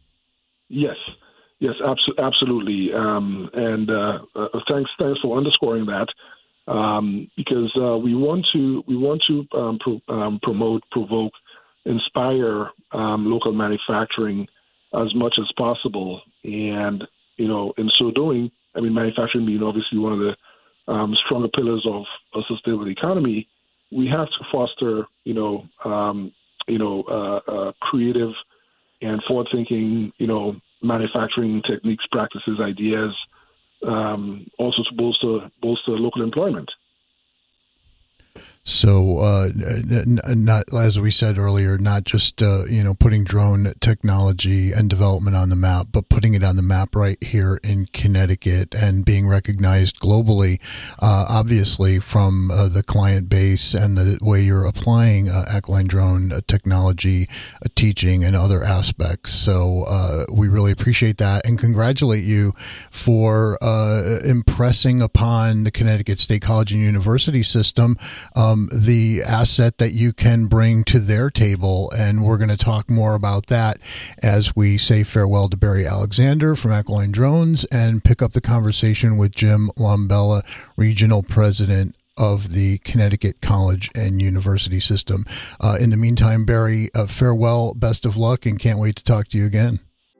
Speaker 5: Yes, yes, abso- absolutely. Um, and uh, uh, thanks, thanks for underscoring that, um, because uh, we want to we want to um, pro- um, promote, provoke, inspire um, local manufacturing as much as possible. And you know, in so doing, I mean, manufacturing being obviously one of the um, stronger pillars of a sustainable economy. We have to foster, you know, um, you know, uh, uh, creative and forward-thinking, you know, manufacturing techniques, practices, ideas, um, also to bolster bolster local employment.
Speaker 1: So, uh, n- n- not as we said earlier, not just uh, you know putting drone technology and development on the map, but putting it on the map right here in Connecticut and being recognized globally, uh, obviously from uh, the client base and the way you're applying uh, Aquiline drone uh, technology, uh, teaching, and other aspects. So, uh, we really appreciate that and congratulate you for uh, impressing upon the Connecticut State College and University system. Um, Um, the asset that you can bring to their table. And we're going to talk more about that as we say farewell to Barry Alexander from Aquiline Drones and pick up the conversation with Jim Lombella, Regional President of the Connecticut College and University System. Uh, in the meantime, Barry, uh, farewell, best of luck, and can't wait to talk to you again.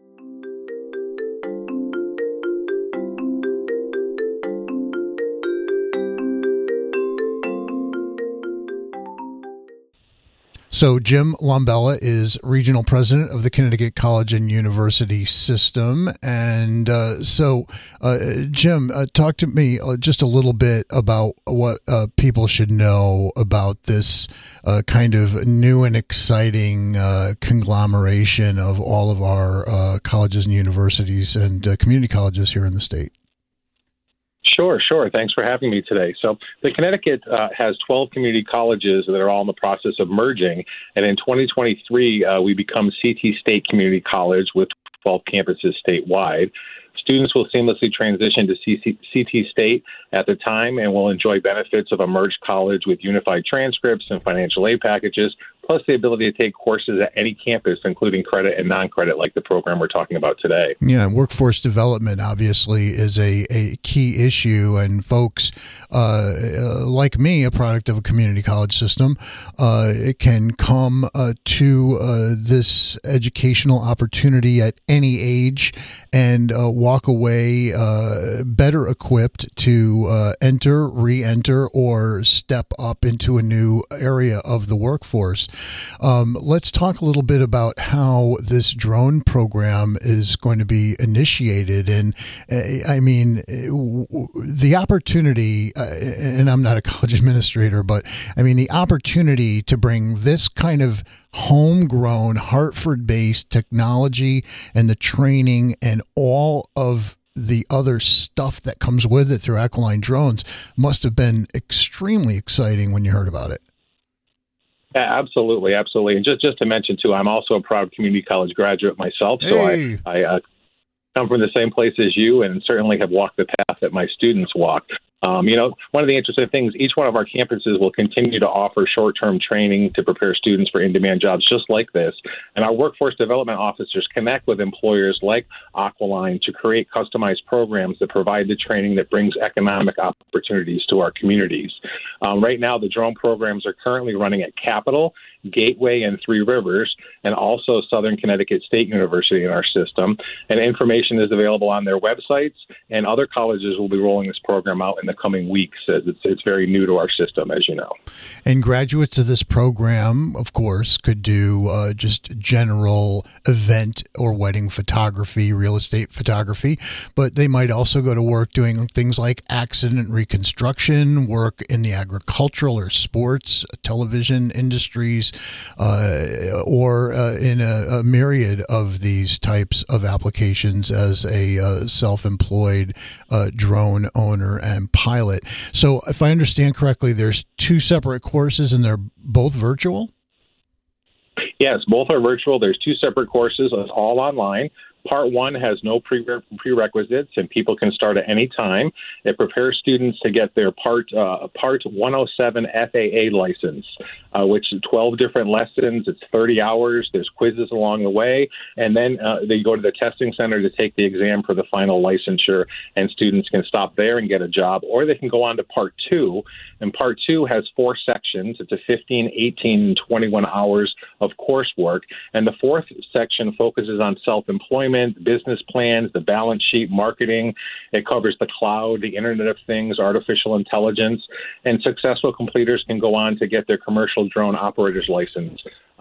Speaker 1: So Jim Lombella is regional president of the Connecticut College and University System. And uh, so, uh, Jim, uh, talk to me uh, just a little bit about what uh, people should know about this uh, kind of new and exciting uh, conglomeration of all of our uh, colleges and universities and uh, community colleges here in the state.
Speaker 6: Sure, sure. Thanks for having me today. So the Connecticut uh, has twelve community colleges that are all in the process of merging. And in twenty twenty-three, uh, we become C T State Community College with twelve campuses statewide. Students will seamlessly transition to C T State at the time and will enjoy benefits of a merged college with unified transcripts and financial aid packages, plus the ability to take courses at any campus, including credit and non-credit, like the program we're talking about today.
Speaker 1: Yeah, workforce development obviously is a, a key issue, and folks uh, like me, a product of a community college system, uh, it can come uh, to uh, this educational opportunity at any age and uh, walk away uh, better equipped to uh, enter, re-enter, or step up into a new area of the workforce. Um, let's talk a little bit about how this drone program is going to be initiated. And uh, I mean, the opportunity, uh, and I'm not a college administrator, but I mean, the opportunity to bring this kind of homegrown Hartford-based technology and the training and all of the other stuff that comes with it through Aquiline Drones must have been extremely exciting when you heard about it.
Speaker 6: Yeah, absolutely, absolutely. And just, just to mention, too, I'm also a proud community college graduate myself, so
Speaker 1: hey.
Speaker 6: I, I uh, come from the same place as you and certainly have walked the path that my students walked. Um, you know, one of the interesting things, each one of our campuses will continue to offer short-term training to prepare students for in-demand jobs just like this. And our workforce development officers connect with employers like Aquiline to create customized programs that provide the training that brings economic opportunities to our communities. Um, right now, the drone programs are currently running at Capital, Gateway, and Three Rivers, and also Southern Connecticut State University in our system. And information is available on their websites, and other colleges will be rolling this program out in the coming weeks, as it's, it's very new to our system, as you know.
Speaker 1: And graduates of this program, of course, could do uh, just general event or wedding photography, real estate photography, but they might also go to work doing things like accident reconstruction, work in the agricultural or sports, television industries, uh, or uh, in a, a myriad of these types of applications as a uh, self-employed uh, drone owner and pilot. So if I understand correctly, there's two separate courses and they're both virtual?
Speaker 6: Yes, both are virtual. There's two separate courses. It's all online. Part one has no pre- prerequisites, and people can start at any time. It prepares students to get their Part uh, Part one oh seven F A A license, uh, which is twelve different lessons. It's thirty hours. There's quizzes along the way, and then uh, they go to the testing center to take the exam for the final licensure, and students can stop there and get a job, or they can go on to Part two, and Part two has four sections. It's a fifteen, eighteen, and twenty-one hours of coursework, and the fourth section focuses on self-employment, business plans, the balance sheet, marketing. It covers the cloud, the Internet of Things, artificial intelligence, and successful completers can go on to get their commercial drone operator's license.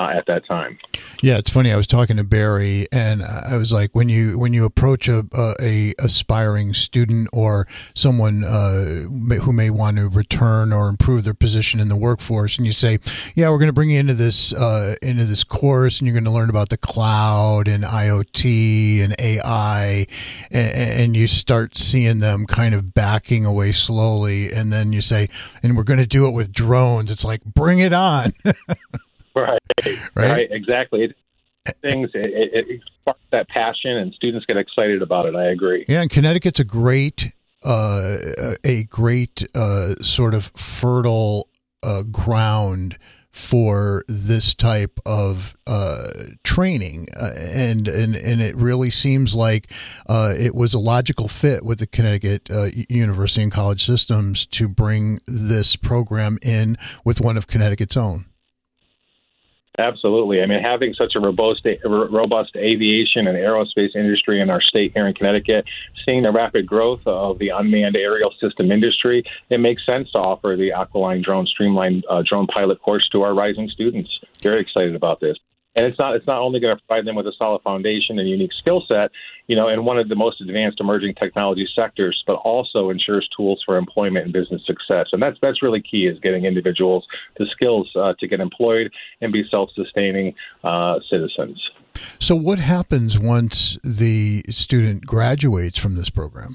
Speaker 6: uh, at that time.
Speaker 1: Yeah, it's funny. I was talking to Barry, and I was like, when you when you approach a a, a aspiring student or someone uh, who may want to return or improve their position in the workforce, and you say, "Yeah, we're going to bring you into this uh, into this course, and you're going to learn about the cloud and I O T and A I," and, and you start seeing them kind of backing away slowly, and then you say, "And we're going to do it with drones." It's like, bring it on.
Speaker 6: Right, right, right, exactly. It, things it, it, it sparks that passion, and students get excited about it. I agree.
Speaker 1: Yeah, and Connecticut's a great, uh, a great uh, sort of fertile uh, ground for this type of uh, training, uh, and and and it really seems like uh, it was a logical fit with the Connecticut uh, University and College Systems to bring this program in with one of Connecticut's own.
Speaker 6: Absolutely. I mean, having such a robust, robust aviation and aerospace industry in our state here in Connecticut, seeing the rapid growth of the unmanned aerial system industry, it makes sense to offer the Aqualine Drone Streamlined uh, Drone Pilot course to our rising students. Very excited about this. And it's not it's not only going to provide them with a solid foundation and unique skill set, you know, in one of the most advanced emerging technology sectors, but also ensures tools for employment and business success. And that's that's really key, is getting individuals the skills uh, to get employed and be self-sustaining uh, citizens.
Speaker 1: So what happens once the student graduates from this program?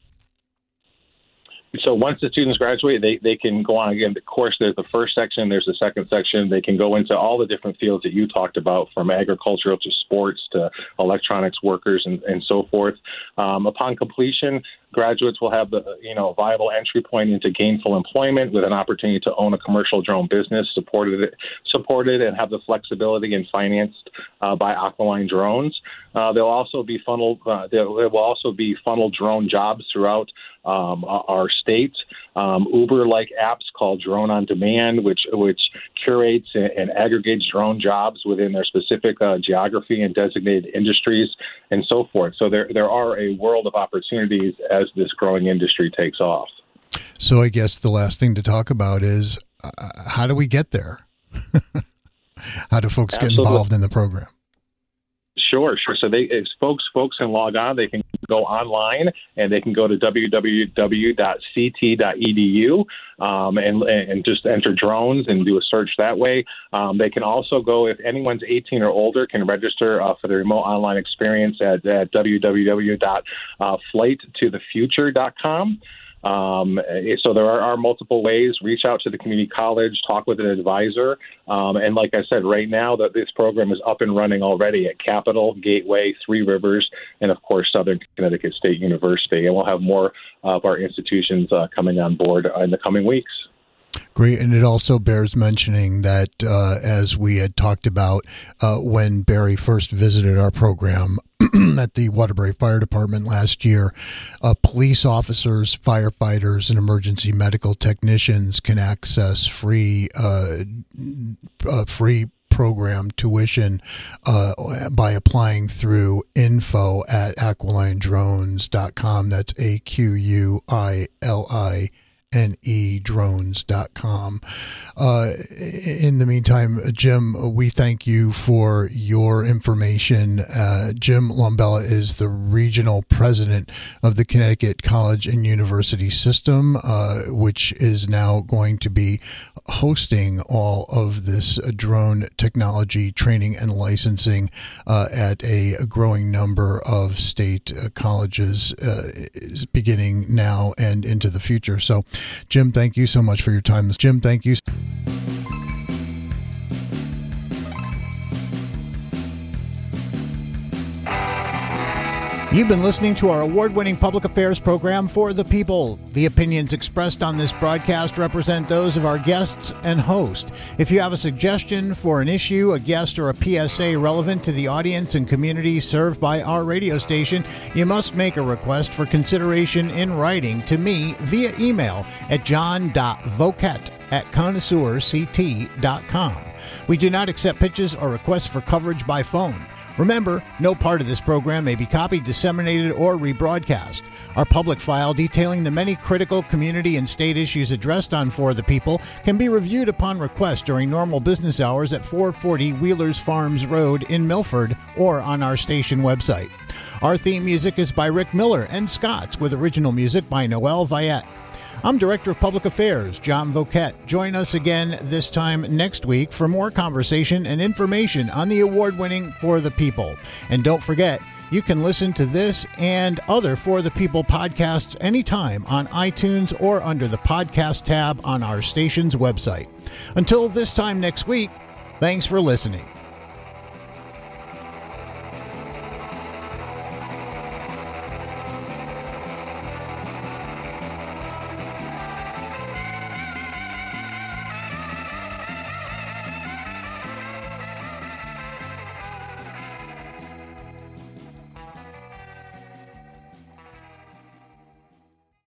Speaker 6: So once the students graduate, they, they can go on again. The course, there's the first section, there's the second section. They can go into all the different fields that you talked about, from agricultural to sports to electronics workers and, and so forth. Um, upon completion, graduates will have the you know viable entry point into gainful employment with an opportunity to own a commercial drone business supported supported and have the flexibility and financed uh, by Aqualine Drones. Uh, they'll also be funneled. Uh, there will also be funneled drone jobs throughout um, our state. Um, Uber-like apps called Drone on Demand, which which curates and, and aggregates drone jobs within their specific uh, geography and designated industries and so forth. So there there are a world of opportunities as this growing industry takes off.
Speaker 1: So I guess the last thing to talk about is uh, how do we get there? How do folks
Speaker 6: Absolutely.
Speaker 1: get involved in the program?
Speaker 6: Sure, sure. So they, if folks, folks can log on, they can go online and they can go to w w w dot c t dot e d u um, and, and just enter drones and do a search that way. Um, they can also go, if anyone's eighteen or older, can register uh, for the remote online experience at, at w w w dot flight to the future dot com. Um, so there are, are multiple ways. Reach out to the community college, talk with an advisor. Um, and like I said, right now that this program is up and running already at Capital, Gateway, Three Rivers, and of course, Southern Connecticut State University. And we'll have more of our institutions uh, coming on board in the coming weeks.
Speaker 1: Great. And it also bears mentioning that, uh, as we had talked about uh, when Barry first visited our program at the Waterbury Fire Department last year, uh, police officers, firefighters, and emergency medical technicians can access free, uh, uh, free program tuition uh, by applying through info at aqualine drones dot com. That's A Q U I L I N E drones dot com. Uh, in the meantime, Jim, we thank you for your information. Uh, Jim Lombella is the regional president of the Connecticut College and University System, uh, which is now going to be hosting all of this drone technology training and licensing uh, at a growing number of state uh, colleges uh, beginning now and into the future. So, Jim, thank you so much for your time. Jim, thank you. You've been listening to our award-winning public affairs program, For the People. The opinions expressed on this broadcast represent those of our guests and host. If you have a suggestion for an issue, a guest, or a P S A relevant to the audience and community served by our radio station, you must make a request for consideration in writing to me via email at john dot voket at connoisseur c t dot com. We do not accept pitches or requests for coverage by phone. Remember, no part of this program may be copied, disseminated, or rebroadcast. Our public file detailing the many critical community and state issues addressed on For the People can be reviewed upon request during normal business hours at four forty Wheelers Farms Road in Milford or on our station website. Our theme music is by Rick Miller and Scott's, with original music by Noel Viette. I'm Director of Public Affairs, John Voquette. Join us again this time next week for more conversation and information on the award-winning For the People. And don't forget, you can listen to this and other For the People podcasts anytime on iTunes or under the podcast tab on our station's website. Until this time next week, thanks for listening.